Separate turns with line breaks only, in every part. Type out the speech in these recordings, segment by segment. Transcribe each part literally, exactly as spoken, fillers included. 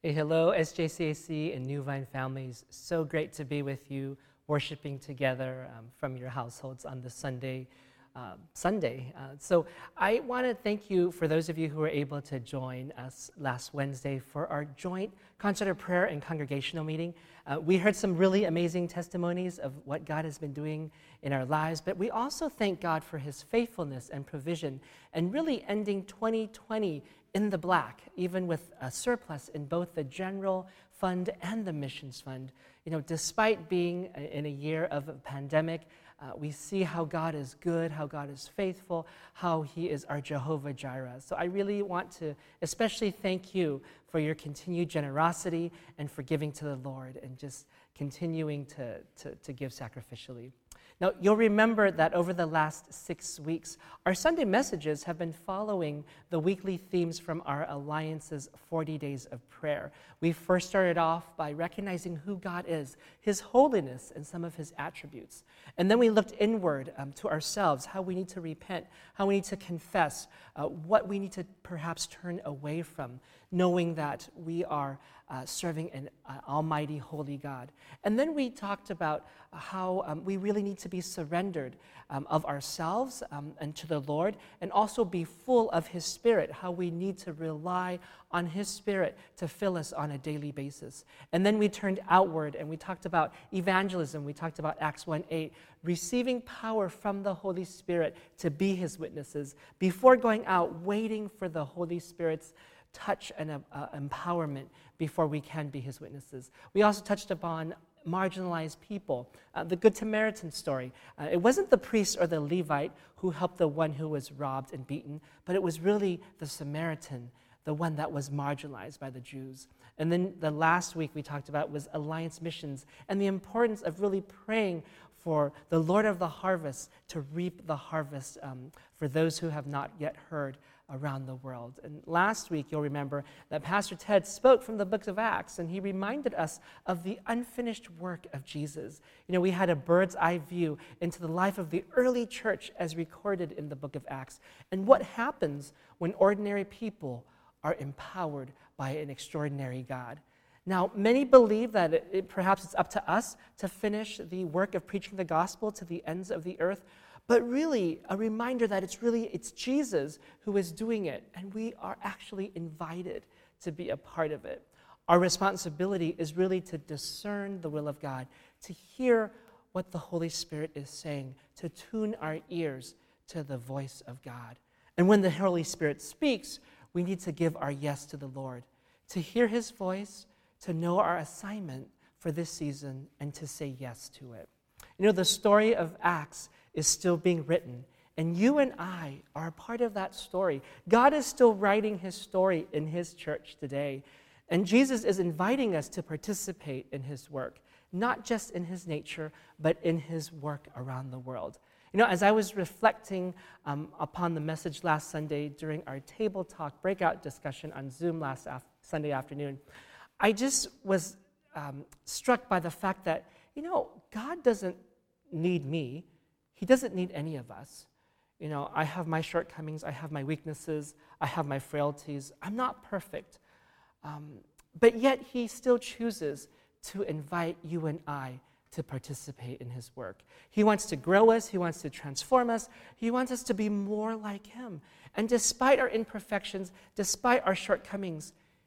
Hey, hello, S J C A C and New Vine families. So great to be with you, worshiping together um, from your households on this Sunday. Uh, Sunday. Uh, so I want to thank you for those of you who were able to join us last Wednesday for our joint concert of prayer and congregational meeting. Uh, we heard some really amazing testimonies of what God has been doing in our lives, but we also thank God for his faithfulness and provision and really ending twenty twenty in the black, even with a surplus in both the general fund and the missions fund. You know, despite being in a year of a pandemic, uh, we see how God is good, how God is faithful, how he is our Jehovah Jireh. So I really want to especially thank you for your continued generosity and for giving to the Lord and just continuing to, to, to give sacrificially. Now, you'll remember that over the last six weeks, our Sunday messages have been following the weekly themes from our Alliance's forty days of prayer. We first started off by recognizing who God is, his holiness, and some of his attributes. And then we looked inward um, to ourselves, how we need to repent, how we need to confess, uh, what we need to perhaps turn away from, knowing that we are uh, serving an uh, almighty, holy God. And then we talked about how um, we really need to be surrendered um, of ourselves um, and to the Lord, and also be full of his Spirit, how we need to rely on his Spirit to fill us on a daily basis. And then we turned outward and we talked about evangelism. We talked about Acts one eight, receiving power from the Holy Spirit to be his witnesses, before going out, waiting for the Holy Spirit's touch and uh, uh, empowerment before we can be his witnesses. We also touched upon marginalized people, uh, the Good Samaritan story. Uh, it wasn't the priest or the Levite who helped the one who was robbed and beaten, but it was really the Samaritan, the one that was marginalized by the Jews. And then the last week we talked about was Alliance Missions and the importance of really praying for the Lord of the harvest to reap the harvest um, for those who have not yet heard around the world. And last week, you'll remember that Pastor Ted spoke from the book of Acts, and he reminded us of the unfinished work of Jesus. You know, we had a bird's eye view into the life of the early church as recorded in the book of Acts, and what happens when ordinary people are empowered by an extraordinary God. Now, many believe that it, it, perhaps it's up to us to finish the work of preaching the gospel to the ends of the earth, but really a reminder that it's really, it's Jesus who is doing it, and we are actually invited to be a part of it. Our responsibility is really to discern the will of God, to hear what the Holy Spirit is saying, to tune our ears to the voice of God. And when the Holy Spirit speaks, we need to give our yes to the Lord, to hear his voice, to know our assignment for this season, and to say yes to it. You know, the story of Acts is still being written, and you and I are a part of that story. God is still writing his story in his church today, and Jesus is inviting us to participate in his work, not just in his nature, but in his work around the world. You know, as I was reflecting um, upon the message last Sunday during our table talk breakout discussion on Zoom last af- Sunday afternoon, I just was um, struck by the fact that, you know, God doesn't need me. He doesn't need any of us. You know, I have my shortcomings, I have my weaknesses, I have my frailties. I'm not perfect. Um, but yet he still chooses to invite you and I to participate in his work. He wants to grow us, he wants to transform us, he wants us to be more like him. And despite our imperfections, despite our shortcomings,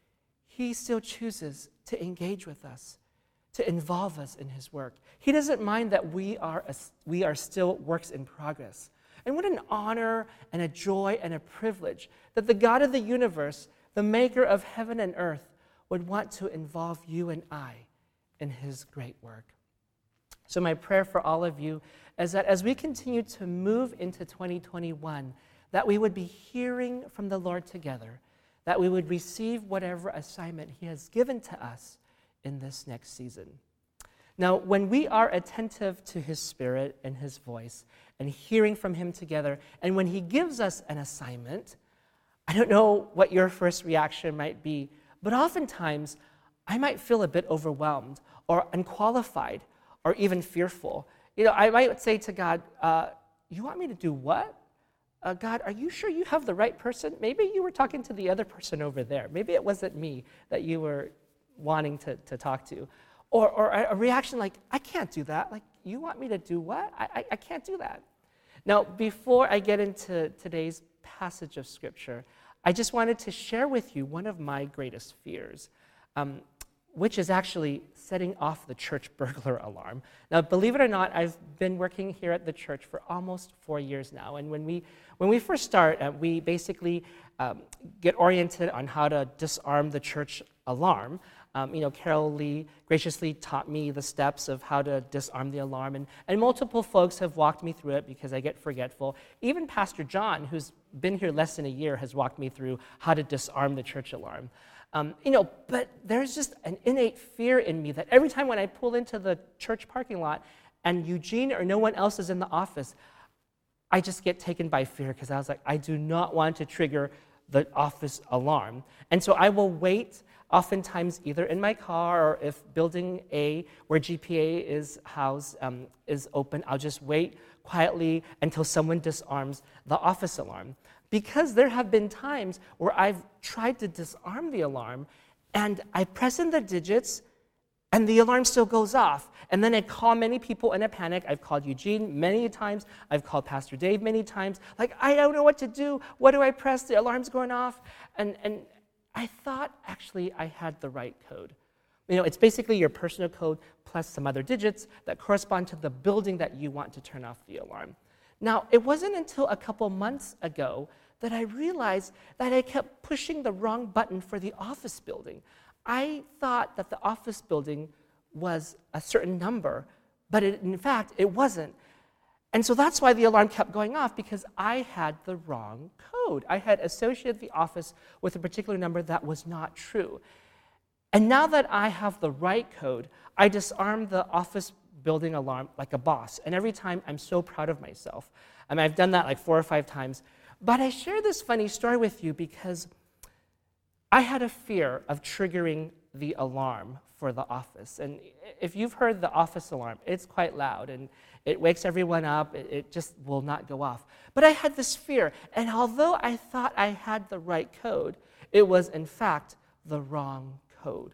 he still chooses to engage with us, to involve us in his work. He doesn't mind that we are a, we are still works in progress. And what an honor and a joy and a privilege that the God of the universe, the maker of heaven and earth, would want to involve you and I in his great work. So my prayer for all of you is that as we continue to move into twenty twenty-one, that we would be hearing from the Lord together, that we would receive whatever assignment he has given to us in this next season. Now, when we are attentive to his Spirit and his voice and hearing from him together, and when he gives us an assignment, I don't know what your first reaction might be, but oftentimes I might feel a bit overwhelmed or unqualified or even fearful. You know, I might say to God, uh, you want me to do what? Uh, God, are you sure you have the right person? Maybe you were talking to the other person over there. Maybe it wasn't me that you were wanting to, to talk to. Or, or a reaction like, I can't do that. Like, you want me to do what? I, I, I can't do that. Now, before I get into today's passage of Scripture, I just wanted to share with you one of my greatest fears, um, which is actually setting off the church burglar alarm. Now, believe it or not, I've been working here at the church for almost four years now. And when we, when we first start, uh, we basically um, get oriented on how to disarm the church alarm. Um, you know, Carol Lee graciously taught me the steps of how to disarm the alarm, and, and multiple folks have walked me through it because I get forgetful. Even Pastor John, who's been here less than a year, has walked me through how to disarm the church alarm. Um, you know, but there's just an innate fear in me that every time when I pull into the church parking lot and Eugene or no one else is in the office, I just get taken by fear because I was like, I do not want to trigger the office alarm. And so I will wait, oftentimes either in my car or if building A, where G P A is housed, um, is open, I'll just wait quietly until someone disarms the office alarm. Because there have been times where I've tried to disarm the alarm and I press in the digits and the alarm still goes off. And then I call many people in a panic. I've called Eugene many times. I've called Pastor Dave many times. Like, I don't know what to do. What do I press? The alarm's going off. And, and I thought, actually, I had the right code. You know, it's basically your personal code plus some other digits that correspond to the building that you want to turn off the alarm. Now, it wasn't until a couple months ago that I realized that I kept pushing the wrong button for the office building. I thought that the office building was a certain number, but it, in fact, it wasn't. And so that's why the alarm kept going off, because I had the wrong code. I had associated the office with a particular number that was not true. And now that I have the right code, I disarm the office building alarm like a boss. And every time, I'm so proud of myself. I mean, I've done that like four or five times. But I share this funny story with you because I had a fear of triggering the alarm for the office. And if you've heard the office alarm, it's quite loud and it wakes everyone up. It, it just will not go off. But I had this fear. And although I thought I had the right code, it was in fact the wrong code.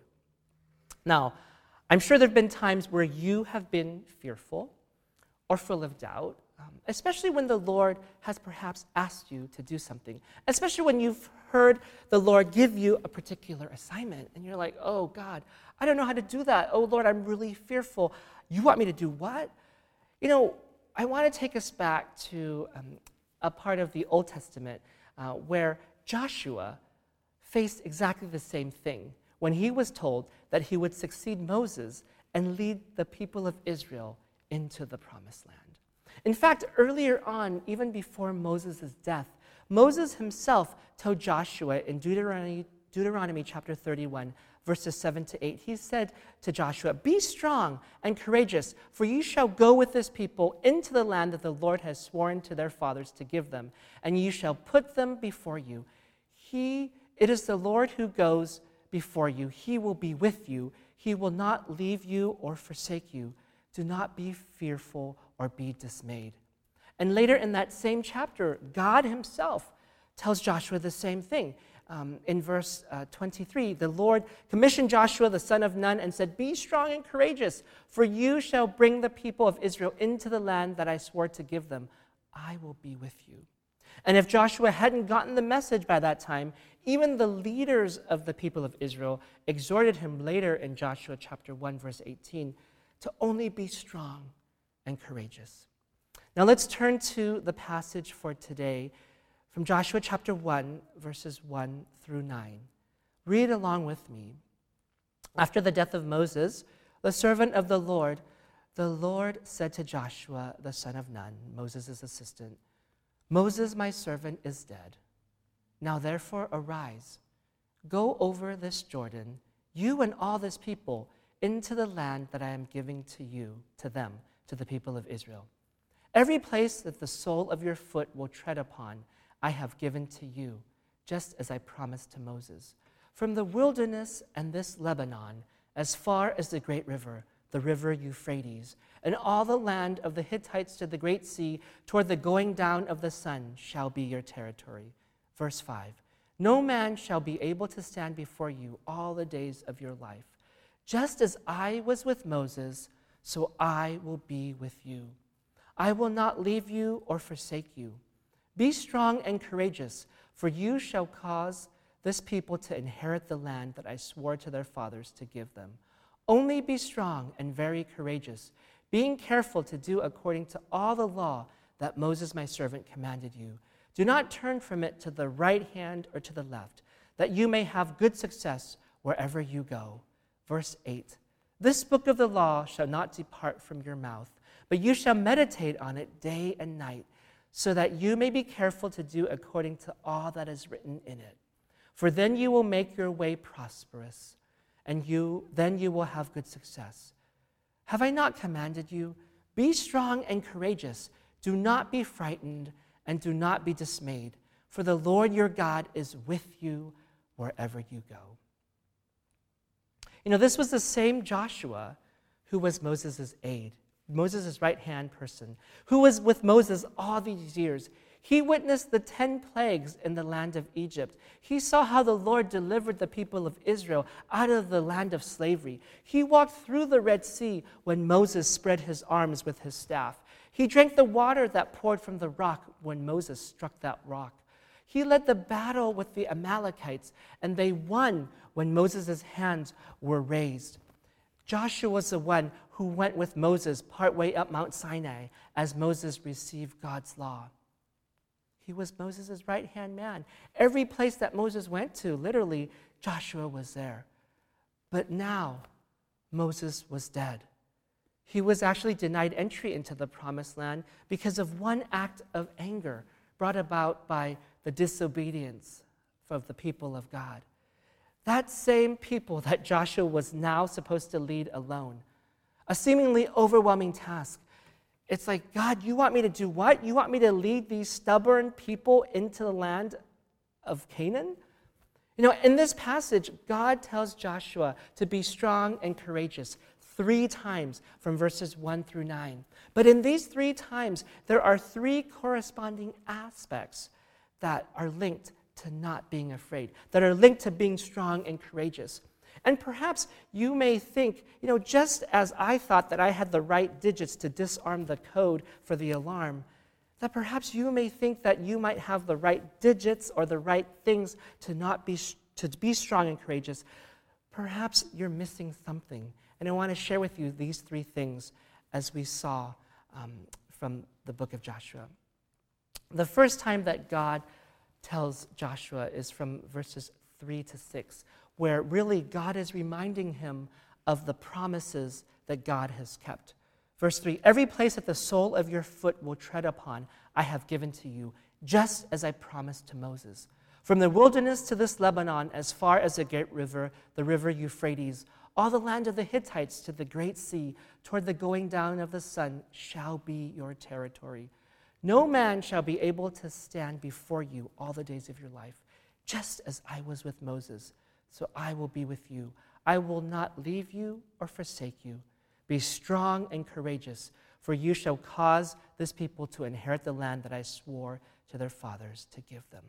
Now, I'm sure there have been times where you have been fearful or full of doubt, um, especially when the Lord has perhaps asked you to do something, especially when you've heard the Lord give you a particular assignment, and you're like, oh, God, I don't know how to do that. Oh, Lord, I'm really fearful. You want me to do what? You know, I want to take us back to um, a part of the Old Testament uh, where Joshua faced exactly the same thing when he was told that he would succeed Moses and lead the people of Israel into the promised land. In fact, earlier on, even before Moses' death, Moses himself told Joshua in Deuteronomy, Deuteronomy chapter thirty-one, verses seven to eight, he said to Joshua, "Be strong and courageous, for you shall go with this people into the land that the Lord has sworn to their fathers to give them, and you shall put them before you. He, it is the Lord who goes before you. He will be with you. He will not leave you or forsake you. Do not be fearful or be dismayed." And later in that same chapter, God himself tells Joshua the same thing. Um, in verse uh, twenty-three, the Lord commissioned Joshua, the son of Nun, and said, "Be strong and courageous, for you shall bring the people of Israel into the land that I swore to give them. I will be with you." And if Joshua hadn't gotten the message by that time, even the leaders of the people of Israel exhorted him later in Joshua chapter one, verse eighteen, to only be strong and courageous. Now let's turn to the passage for today from Joshua chapter one, verses one through nine. Read along with me. After the death of Moses, the servant of the Lord, the Lord said to Joshua, the son of Nun, Moses' assistant, "Moses, my servant, is dead. Now therefore arise, go over this Jordan, you and all this people, into the land that I am giving to you, to them, to the people of Israel. Every place that the sole of your foot will tread upon, I have given to you, just as I promised to Moses. From the wilderness and this Lebanon, as far as the great river, the river Euphrates, and all the land of the Hittites to the great sea, toward the going down of the sun, shall be your territory." Verse five, "No man shall be able to stand before you all the days of your life. Just as I was with Moses, so I will be with you. I will not leave you or forsake you. Be strong and courageous, for you shall cause this people to inherit the land that I swore to their fathers to give them. Only be strong and very courageous, being careful to do according to all the law that Moses my servant commanded you. Do not turn from it to the right hand or to the left, that you may have good success wherever you go. Verse eight, this book of the law shall not depart from your mouth, but you shall meditate on it day and night, so that you may be careful to do according to all that is written in it. For then you will make your way prosperous, and you then you will have good success. Have I not commanded you? Be strong and courageous. Do not be frightened, and do not be dismayed, for the Lord your God is with you wherever you go. You know, this was the same Joshua who was Moses' aide, Moses' right-hand person, who was with Moses all these years. He witnessed the ten plagues in the land of Egypt. He saw how the Lord delivered the people of Israel out of the land of slavery. He walked through the Red Sea when Moses spread his arms with his staff. He drank the water that poured from the rock when Moses struck that rock. He led the battle with the Amalekites, and they won when Moses' hands were raised. Joshua was the one who went with Moses partway up Mount Sinai as Moses received God's law. He was Moses' right-hand man. Every place that Moses went to, literally, Joshua was there. But now, Moses was dead. He was actually denied entry into the promised land because of one act of anger brought about by the disobedience of the people of God. That same people that Joshua was now supposed to lead alone. A seemingly overwhelming task. It's like, God, you want me to do what? You want me to lead these stubborn people into the land of Canaan? You know, in this passage, God tells Joshua to be strong and courageous three times from verses one through nine. But in these three times, there are three corresponding aspects that are linked to not being afraid, that are linked to being strong and courageous. And perhaps you may think, you know, just as I thought that I had the right digits to disarm the code for the alarm, that perhaps you may think that you might have the right digits or the right things to not be to be strong and courageous. Perhaps you're missing something. And I want to share with you these three things as we saw um, from the book of Joshua. The first time that God tells Joshua is from verses three to six, where really God is reminding him of the promises that God has kept. Verse three, every place that the sole of your foot will tread upon, I have given to you, just as I promised to Moses. From the wilderness to this Lebanon, as far as the great river, the river Euphrates, all the land of the Hittites to the great sea, toward the going down of the sun, shall be your territory. No man shall be able to stand before you all the days of your life. Just as I was with Moses, so I will be with you. I will not leave you or forsake you. Be strong and courageous, for you shall cause this people to inherit the land that I swore to their fathers to give them.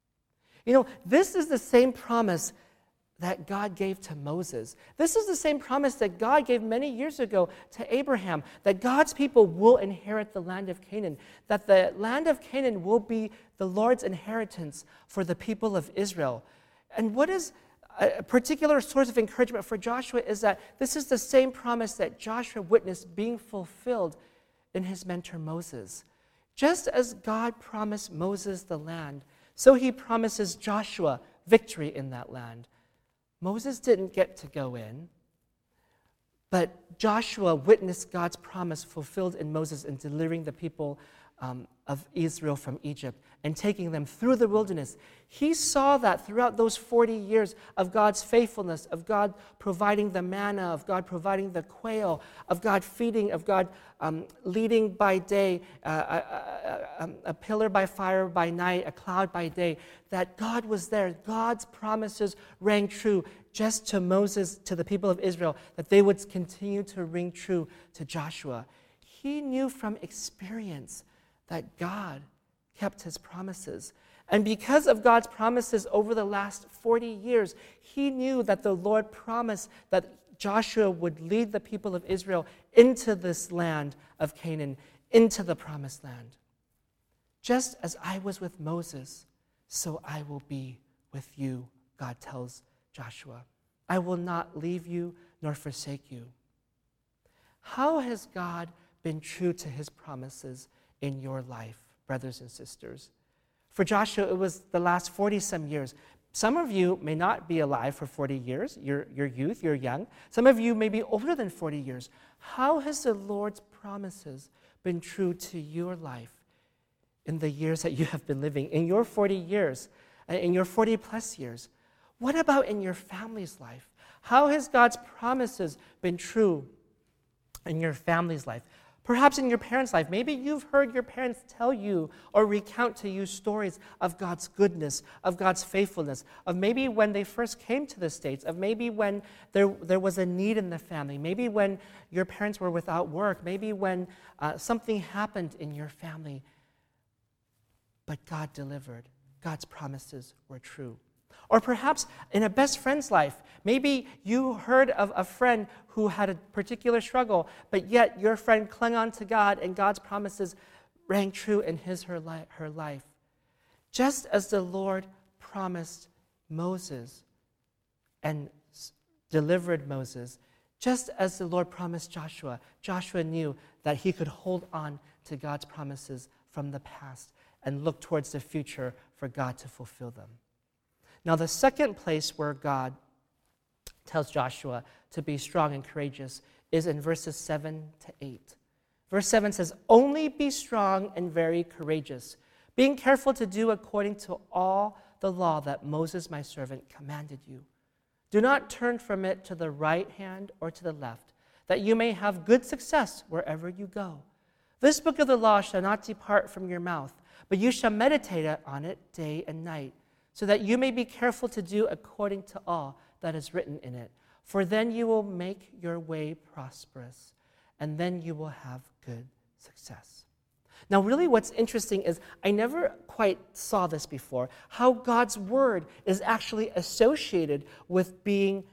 You know, this is the same promise that God gave to Moses. This is the same promise that God gave many years ago to Abraham, that God's people will inherit the land of Canaan, that the land of Canaan will be the Lord's inheritance for the people of Israel. And what is a particular source of encouragement for Joshua is that this is the same promise that Joshua witnessed being fulfilled in his mentor Moses. Just as God promised Moses the land, so he promises Joshua victory in that land. Moses didn't get to go in, but Joshua witnessed God's promise fulfilled in Moses in delivering the people um, of Israel from Egypt and taking them through the wilderness. He saw that throughout those forty years of God's faithfulness, of God providing the manna, of God providing the quail, of God feeding, of God um, leading by day, uh, a, a, a pillar by fire by night, a cloud by day, that God was there. God's promises rang true just to Moses, to the people of Israel, that they would continue to ring true to Joshua. He knew from experience that God kept his promises. And because of God's promises over the last forty years, he knew that the Lord promised that Joshua would lead the people of Israel into this land of Canaan, into the promised land. Just as I was with Moses, so I will be with you, God tells Joshua. I will not leave you nor forsake you. How has God been true to his promises in your life, brothers and sisters? For Joshua, it was the last forty-some years. Some of you may not be alive for forty years. You're, you're youth, you're young. Some of you may be older than forty years. How has the Lord's promises been true to your life in the years that you have been living, in your forty years, in your forty plus years? What about in your family's life? How has God's promises been true in your family's life? Perhaps in your parents' life. Maybe you've heard your parents tell you or recount to you stories of God's goodness, of God's faithfulness, of maybe when they first came to the States, of maybe when there, there was a need in the family, maybe when your parents were without work, maybe when uh, something happened in your family. But God delivered. God's promises were true. Or perhaps in a best friend's life, maybe you heard of a friend who had a particular struggle, but yet your friend clung on to God and God's promises rang true in his her, li- her life. Just as the Lord promised Moses and s- delivered Moses, just as the Lord promised Joshua, Joshua knew that he could hold on to God's promises from the past and look towards the future for God to fulfill them. Now, the second place where God tells Joshua to be strong and courageous is in verses seven to eight. Verse seven says, "Only be strong and very courageous, being careful to do according to all the law that Moses my servant commanded you. Do not turn from it to the right hand or to the left, that you may have good success wherever you go. This book of the law shall not depart from your mouth, but you shall meditate on it day and night, so that you may be careful to do according to all that is written in it. For then you will make your way prosperous, and then you will have good success." Now, really what's interesting is I never quite saw this before, how God's word is actually associated with being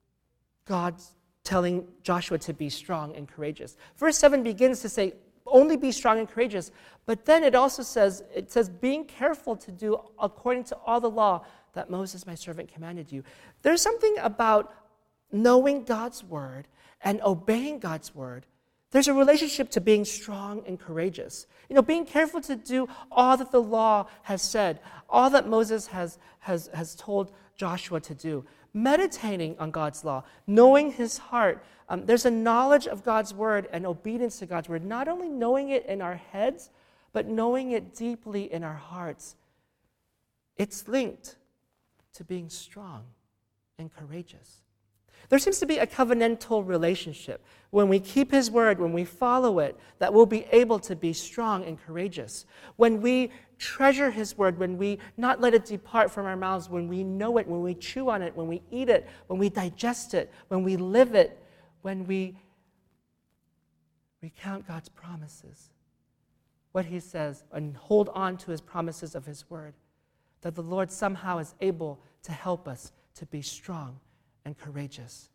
God's telling Joshua to be strong and courageous. Verse seven begins to say, only be strong and courageous. But then it also says, it says, being careful to do according to all the law that Moses, my servant, commanded you. There's something about knowing God's word and obeying God's word. There's a relationship to being strong and courageous. You know, being careful to do all that the law has said, all that Moses has, has, has told Joshua to do. Meditating on God's law, knowing his heart. Um, there's a knowledge of God's word and obedience to God's word, not only knowing it in our heads, but knowing it deeply in our hearts. It's linked to being strong and courageous. There seems to be a covenantal relationship. When we keep his word, when we follow it, that we'll be able to be strong and courageous. When we treasure his word, when we not let it depart from our mouths, when we know it, when we chew on it, when we eat it, when we digest it, when we live it, when we recount God's promises, what he says, and hold on to his promises of his word, that the Lord somehow is able to help us to be strong and courageous.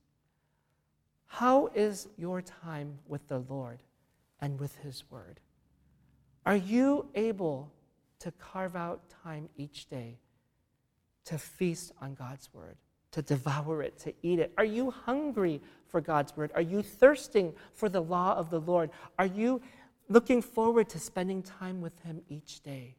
How is your time with the Lord and with his word? Are you able to carve out time each day to feast on God's word, to devour it, to eat it? Are you hungry for God's word? Are you thirsting for the law of the Lord? Are you looking forward to spending time with him each day?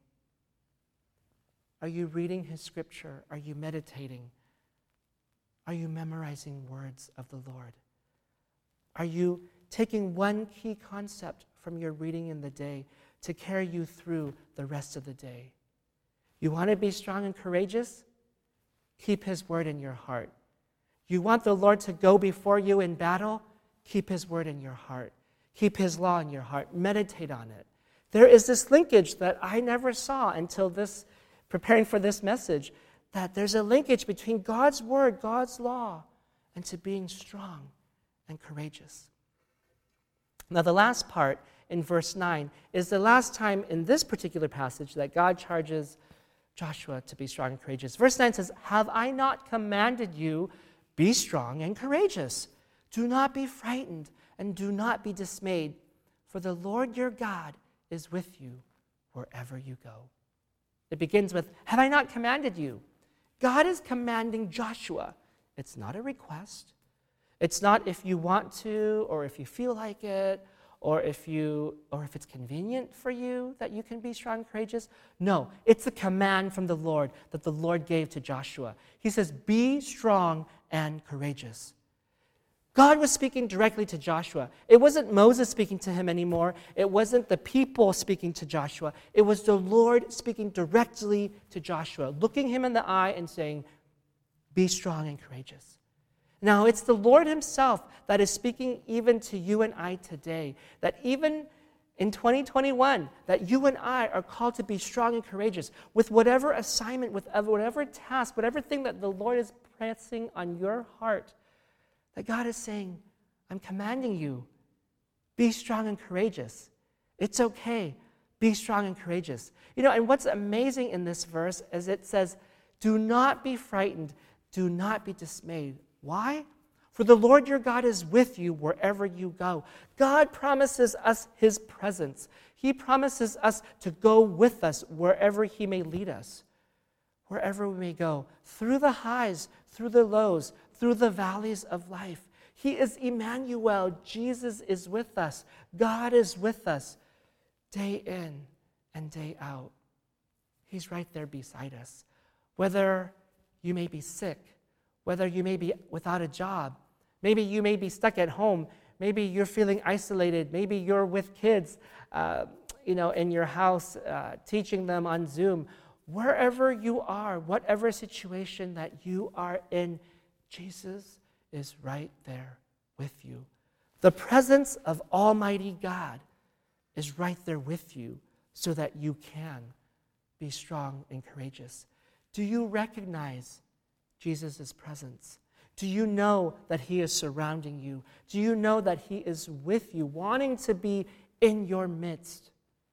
Are you reading his scripture? Are you meditating? Are you memorizing words of the Lord? Are you taking one key concept from your reading in the day to carry you through the rest of the day? You want to be strong and courageous? Keep his word in your heart. You want the Lord to go before you in battle? Keep his word in your heart. Keep his law in your heart. Meditate on it. There is this linkage that I never saw until this, preparing for this message, that there's a linkage between God's word, God's law, and to being strong and courageous. Now, the last part in verse nine is the last time in this particular passage that God charges Joshua to be strong and courageous. Verse nine says, "Have I not commanded you, be strong and courageous? Do not be frightened and do not be dismayed, for the Lord your God is with you wherever you go. It begins with, have I not commanded you? God is commanding Joshua. It's not a request. It's not if you want to or if you feel like it or if you or if it's convenient for you that you can be strong and courageous. No, it's a command from the Lord that the Lord gave to Joshua. He says, be strong and courageous. God was speaking directly to Joshua. It wasn't Moses speaking to him anymore. It wasn't the people speaking to Joshua. It was the Lord speaking directly to Joshua, looking him in the eye and saying, be strong and courageous. Now, it's the Lord himself that is speaking even to you and I today, that even in twenty twenty-one, that you and I are called to be strong and courageous with whatever assignment, with whatever task, whatever thing that the Lord is pressing on your heart, that God is saying, I'm commanding you, be strong and courageous. It's okay, be strong and courageous. You know, and what's amazing in this verse is it says, do not be frightened, do not be dismayed. Why? For the Lord your God is with you wherever you go. God promises us his presence. He promises us to go with us wherever he may lead us, wherever we may go, through the highs, through the lows, through the valleys of life. He is Emmanuel. Jesus is with us. God is with us day in and day out. He's right there beside us. Whether you may be sick, whether you may be without a job, maybe you may be stuck at home, maybe you're feeling isolated, maybe you're with kids, uh, you know, in your house, uh, teaching them on Zoom. Wherever you are, whatever situation that you are in, Jesus is right there with you. The presence of Almighty God is right there with you so that you can be strong and courageous. Do you recognize Jesus' presence? Do you know that he is surrounding you? Do you know that he is with you, wanting to be in your midst?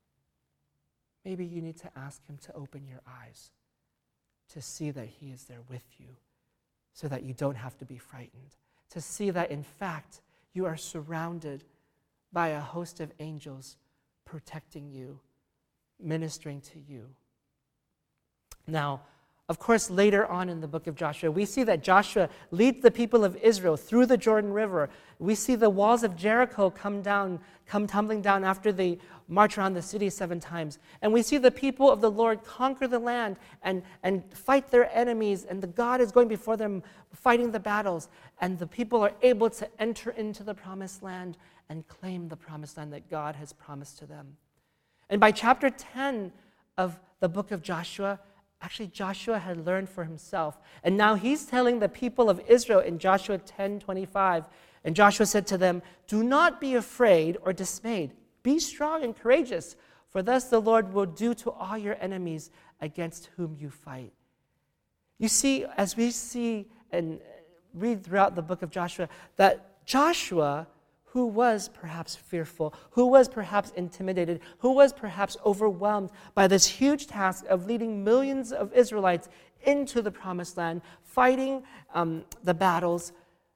Maybe you need to ask him to open your eyes to see that he is there with you so that you don't have to be frightened, to see that, in fact, you are surrounded by a host of angels protecting you, ministering to you. Now, of course, later on in the book of Joshua, we see that Joshua leads the people of Israel through the Jordan River. We see the walls of Jericho come down, come tumbling down after they march around the city seven times. And we see the people of the Lord conquer the land and, and fight their enemies, and the God is going before them, fighting the battles, and the people are able to enter into the promised land and claim the promised land that God has promised to them. And by chapter ten of the book of Joshua, actually, Joshua had learned for himself. And now he's telling the people of Israel in Joshua ten twenty-five, and Joshua said to them, do not be afraid or dismayed. Be strong and courageous, for thus the Lord will do to all your enemies against whom you fight. You see, as we see and read throughout the book of Joshua, that Joshua, who was perhaps fearful, who was perhaps intimidated, who was perhaps overwhelmed by this huge task of leading millions of Israelites into the promised land, fighting um, the battles,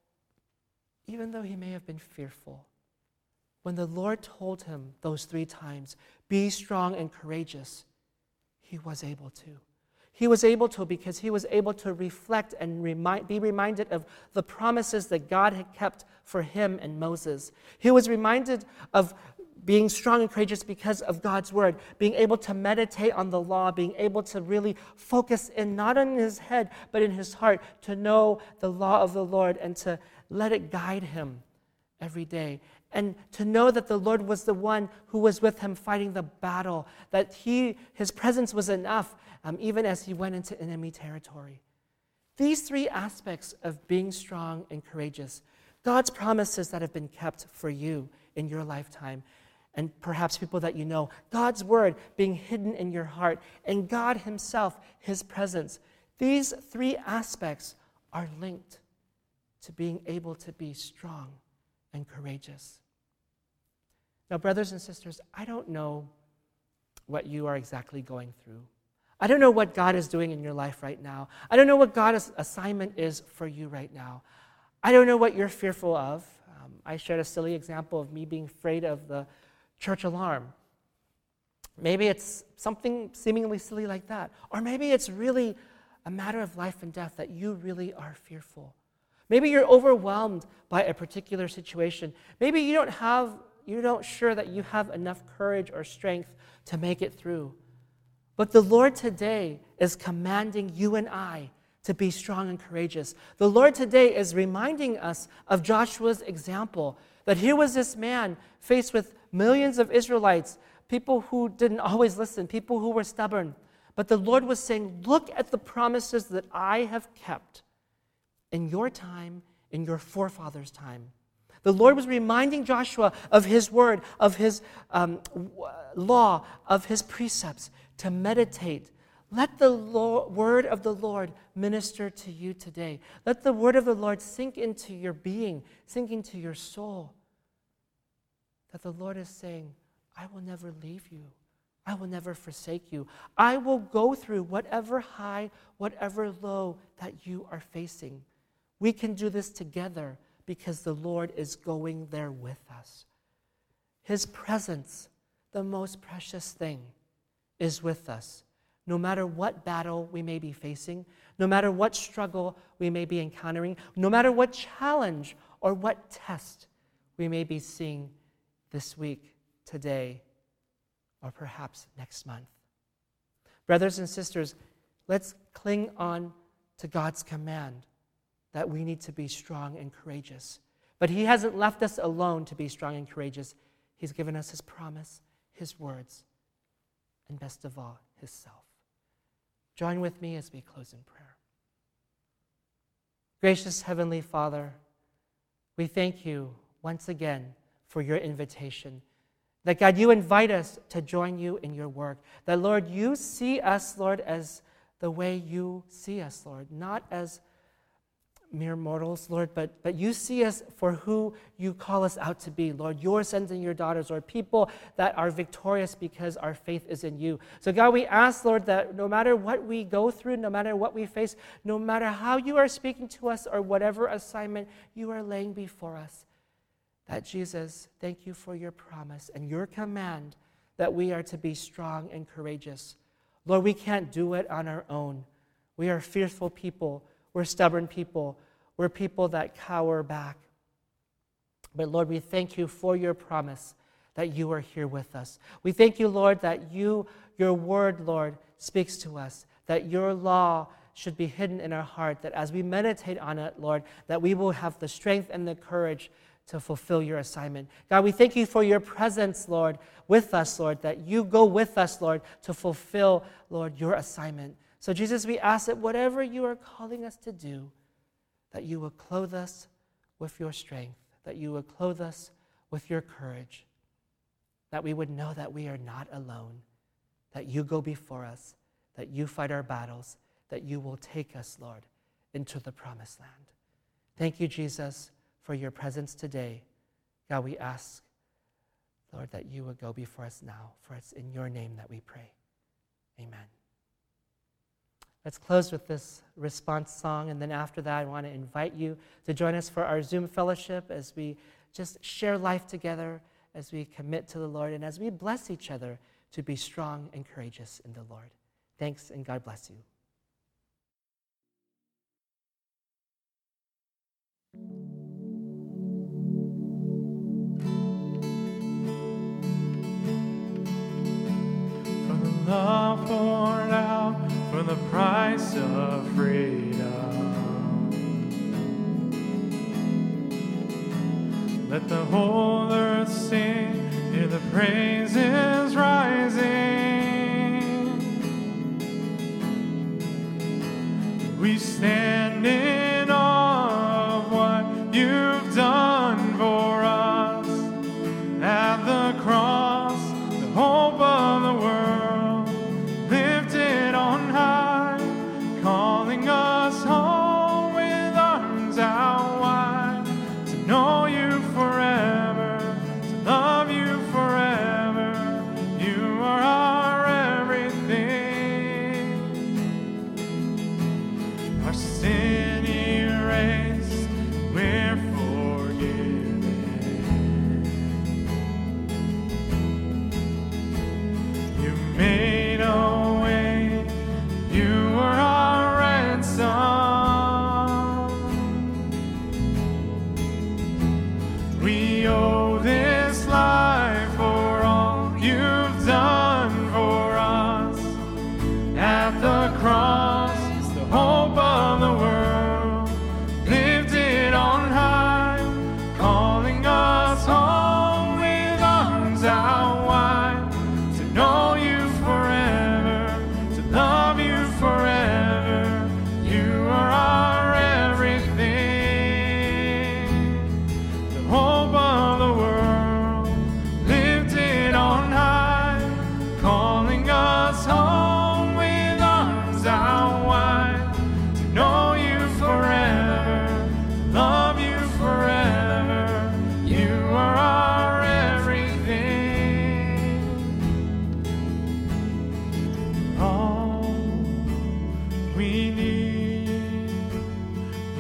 even though he may have been fearful, when the Lord told him those three times, be strong and courageous, he was able to. He was able to because he was able to reflect and remind, be reminded of the promises that God had kept for him and Moses. He was reminded of being strong and courageous because of God's word, being able to meditate on the law, being able to really focus in not on his head but in his heart to know the law of the Lord and to let it guide him every day. And to know that the Lord was the one who was with him fighting the battle, that he, his presence was enough, um, even as he went into enemy territory. These three aspects of being strong and courageous, God's promises that have been kept for you in your lifetime, and perhaps people that you know, God's word being hidden in your heart, and God himself, his presence. These three aspects are linked to being able to be strong and courageous. Now, brothers and sisters, I don't know what you are exactly going through. I don't know what God is doing in your life right now. I don't know what God's assignment is for you right now. I don't know what you're fearful of. Um, I shared a silly example of me being afraid of the church alarm. Maybe it's something seemingly silly like that. Or maybe it's really a matter of life and death that you really are fearful. Maybe you're overwhelmed by a particular situation. Maybe you don't have, you don't sure that you have enough courage or strength to make it through. But the Lord today is commanding you and I to be strong and courageous. The Lord today is reminding us of Joshua's example, that here was this man faced with millions of Israelites, people who didn't always listen, people who were stubborn. But the Lord was saying, look at the promises that I have kept in your time, in your forefathers' time. The Lord was reminding Joshua of his word, of his um, law, of his precepts, to meditate. Let the Lord, word of the Lord minister to you today. Let the word of the Lord sink into your being, sink into your soul. That the Lord is saying, I will never leave you. I will never forsake you. I will go through whatever high, whatever low that you are facing. We can do this together because the Lord is going there with us. His presence, the most precious thing, is with us. No matter what battle we may be facing, no matter what struggle we may be encountering, no matter what challenge or what test we may be seeing this week, today, or perhaps next month. Brothers and sisters, let's cling on to God's command that we need to be strong and courageous. But He hasn't left us alone to be strong and courageous. He's given us His promise, His words, and best of all, His self. Join with me as we close in prayer. Gracious Heavenly Father, we thank you once again for your invitation. That, God, you invite us to join you in your work. That, Lord, you see us, Lord, as the way you see us, Lord. Not as mere mortals, Lord, but, but you see us for who you call us out to be, Lord. Your sons and your daughters, Lord, people that are victorious because our faith is in you. So, God, we ask, Lord, that no matter what we go through, no matter what we face, no matter how you are speaking to us or whatever assignment you are laying before us, that, Jesus, thank you for your promise and your command that we are to be strong and courageous. Lord, we can't do it on our own. We are fearful people. We're stubborn people. We're people that cower back. But, Lord, we thank you for your promise that you are here with us. We thank you, Lord, that you, your word, Lord, speaks to us, that your law should be hidden in our heart, that as we meditate on it, Lord, that we will have the strength and the courage to fulfill your assignment. God, we thank you for your presence, Lord, with us, Lord, that you go with us, Lord, to fulfill, Lord, your assignment. So, Jesus, we ask that whatever you are calling us to do, that you will clothe us with your strength, that you will clothe us with your courage, that we would know that we are not alone, that you go before us, that you fight our battles, that you will take us, Lord, into the promised land. Thank you, Jesus, for your presence today. God, we ask, Lord, that you would go before us now, for it's in your name that we pray. Amen. Let's close with this response song, and then after that, I want to invite you to join us for our Zoom fellowship as we just share life together, as we commit to the Lord, and as we bless each other to be strong and courageous in the Lord. Thanks, and God bless you.
Love poured out for the price of freedom. Let the whole earth sing, hear the praises rising. We stand in awe of what you've done for us at the cross, the hope of the world. Calling us home with arms out wide, to know you forever, to love you forever. You are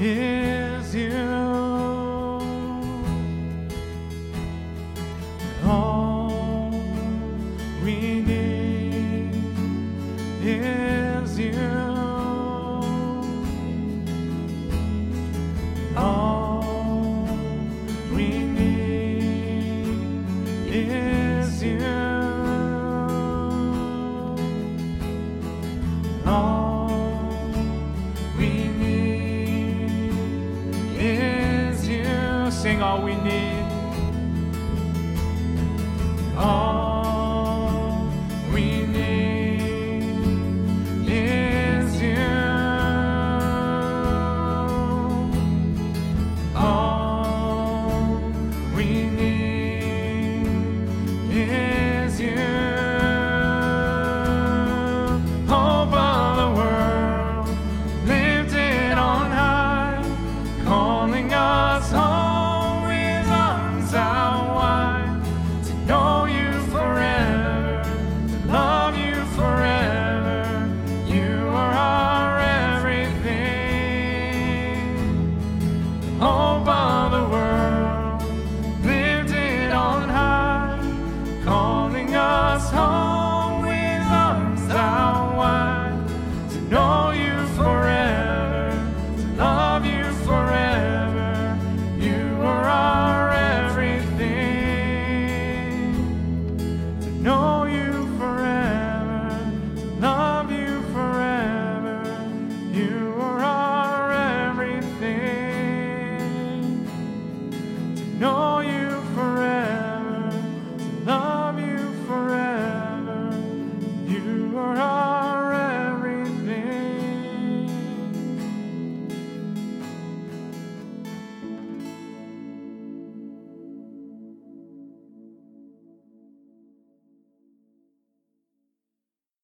is you. All we need is you. All we need is you. All we need is you. Sing all we need. All